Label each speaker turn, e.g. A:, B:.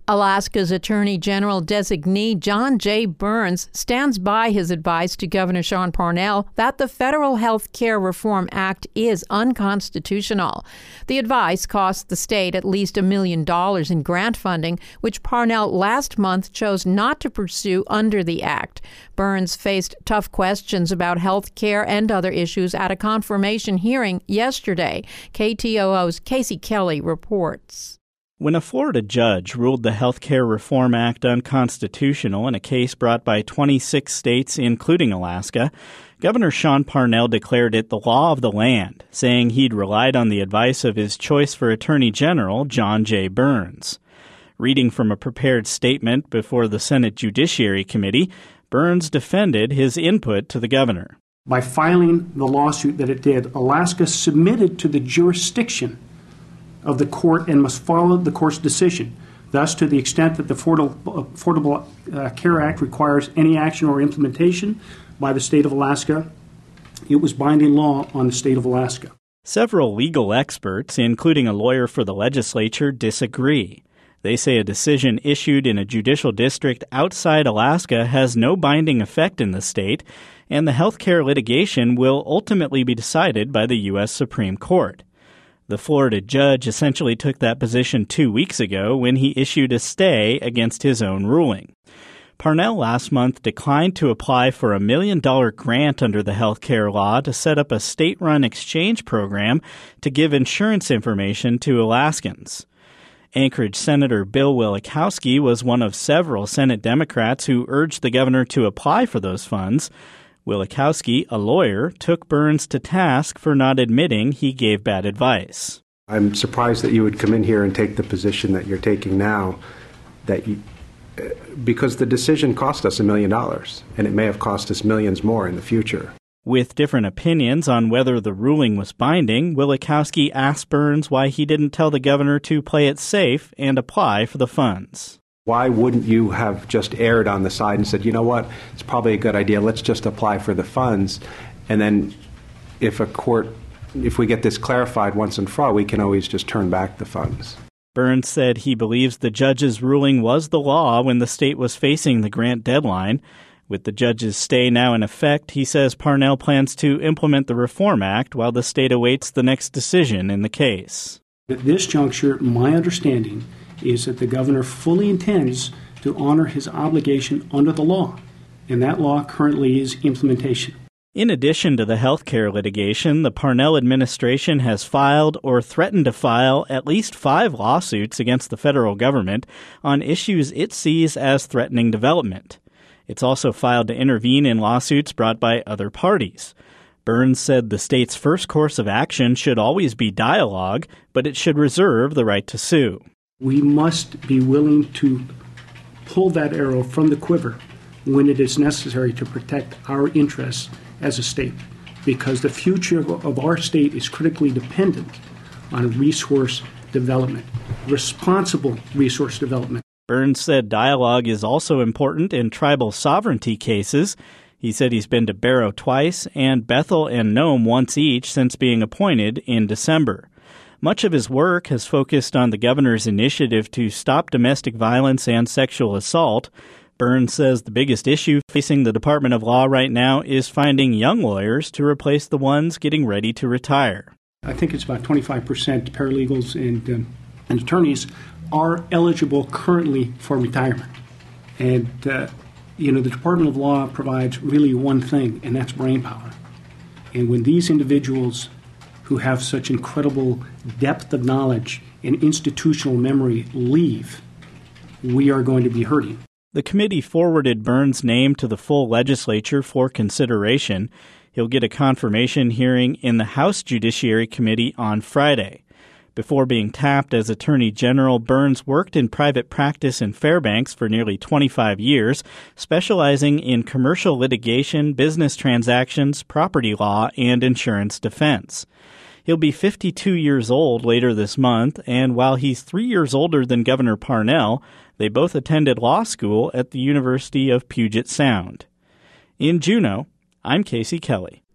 A: Alaska's Attorney General designee John J. Burns stands by his advice to Governor Sean Parnell that the Federal Health Care Reform Act is unconstitutional. The advice cost the state at least $1 million in grant funding, which Parnell last month chose not to pursue under the act. Burns faced tough questions about health care and other issues at a confirmation hearing yesterday. KTOO's Casey Kelly reports.
B: When a Florida judge ruled the Health Care Reform Act unconstitutional in a case brought by 26 states, including Alaska, Governor Sean Parnell declared it the law of the land, saying he'd relied on the advice of his choice for Attorney General, John J. Burns. Reading from a prepared statement before the Senate Judiciary Committee, Burns defended his input to the governor.
C: By filing the lawsuit that it did, Alaska submitted to the jurisdiction of the court and must follow the court's decision. Thus, to the extent that the Affordable Care Act requires any action or implementation by the state of Alaska, it was binding law on the state of Alaska.
B: Several legal experts, including a lawyer for the legislature, disagree. They say a decision issued in a judicial district outside Alaska has no binding effect in the state, and the health care litigation will ultimately be decided by the U.S. Supreme Court. The Florida judge essentially took that position 2 weeks ago when he issued a stay against his own ruling. Parnell last month declined to apply for a $1 million grant under the health care law to set up a state-run exchange program to give insurance information to Alaskans. Anchorage Senator Bill Wielechowski was one of several Senate Democrats who urged the governor to apply for those funds. Wielechowski, a lawyer, took Burns to task for not admitting he gave bad advice.
D: I'm surprised that you would come in here and take the position that you're taking now, because the decision cost us $1 million, and it may have cost us millions more in the future.
B: With different opinions on whether the ruling was binding, Wielechowski asked Burns why he didn't tell the governor to play it safe and apply for the funds.
D: Why wouldn't you have just erred on the side and said, you know what, it's probably a good idea, let's just apply for the funds, and then if we get this clarified once and for all, we can always just turn back the funds.
B: Burns said he believes the judge's ruling was the law when the state was facing the grant deadline. With the judge's stay now in effect, he says Parnell plans to implement the Reform Act while the state awaits the next decision in the case.
C: At this juncture, my understanding is that the governor fully intends to honor his obligation under the law, and that law currently is implementation.
B: In addition to the health care litigation, the Parnell administration has filed or threatened to file at least 5 lawsuits against the federal government on issues it sees as threatening development. It's also filed to intervene in lawsuits brought by other parties. Burns said the state's first course of action should always be dialogue, but it should reserve the right to sue.
C: We must be willing to pull that arrow from the quiver when it is necessary to protect our interests as a state, because the future of our state is critically dependent on resource development, responsible resource development.
B: Burns said dialogue is also important in tribal sovereignty cases. He said he's been to Barrow twice and Bethel and Nome once each since being appointed in December. Much of his work has focused on the governor's initiative to stop domestic violence and sexual assault. Burns says the biggest issue facing the Department of Law right now is finding young lawyers to replace the ones getting ready to retire.
C: I think it's about 25% paralegals and attorneys are eligible currently for retirement. And, the Department of Law provides really one thing, and that's brain power. And when these individuals who have such incredible depth of knowledge and institutional memory leave, we are going to be hurting.
B: The committee forwarded Burns' name to the full legislature for consideration. He'll get a confirmation hearing in the House Judiciary Committee on Friday. Before being tapped as Attorney General, Burns worked in private practice in Fairbanks for nearly 25 years, specializing in commercial litigation, business transactions, property law, and insurance defense. He'll be 52 years old later this month, and while he's 3 years older than Governor Parnell, they both attended law school at the University of Puget Sound. In Juneau, I'm Casey Kelly.